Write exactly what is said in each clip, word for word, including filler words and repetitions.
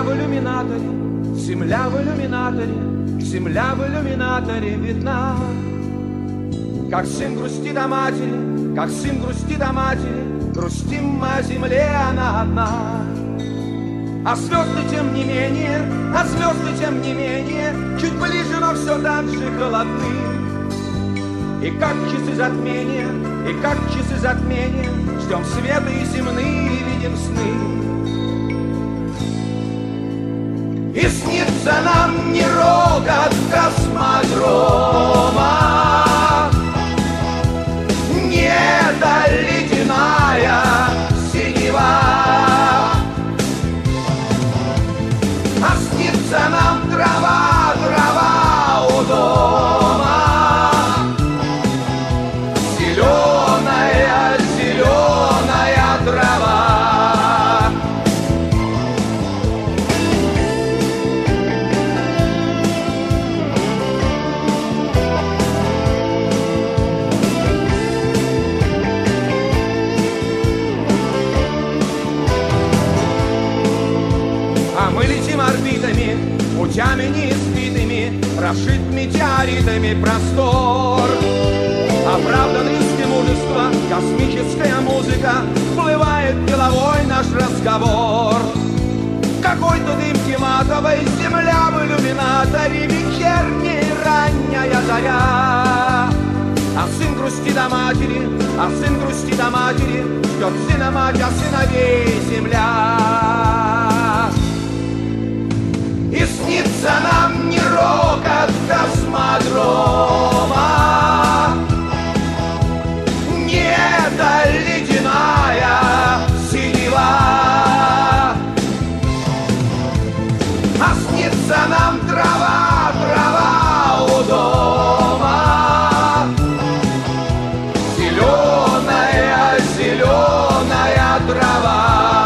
в иллюминаторе, земля в иллюминаторе, земля в иллюминаторе видна. Как сын грустит о матери, как сын грустит о матери, грустим мы о земле, она одна. А звезды тем не менее, а звезды тем не менее, чуть ближе, но все так же холодны. И как часы затмения, и как часы затмения, ждем света и земные, и видим сны. И снится нам не рокот космодрома, не эта ледяная синева, а снится нам трава, трава у дома, зеленая, зеленая трава. А мы летим орбитами, путями неизбитыми, прошит метеоритами простор. Оправдан риск и мужество, космическая музыка, всплывает головой наш разговор. Какой-то дымки матовой, земля в иллюминаторе, вечерняя ранняя заря. А сын грустит о матери, а сын грустит о матери, ждет сына мать, а сыновей земля. И снится нам не рокот космодрома, не эта ледяная синева, а снится нам трава, трава у дома, зеленая, зеленая трава.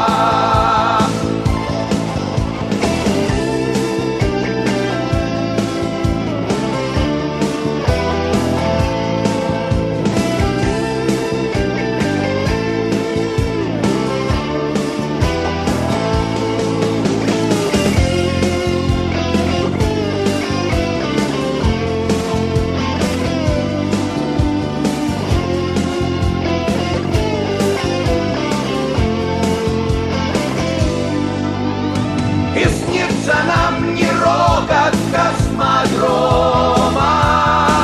Нам не рокот космодрома,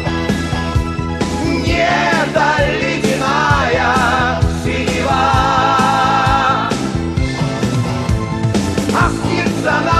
не эта ледяная синева, а снится нам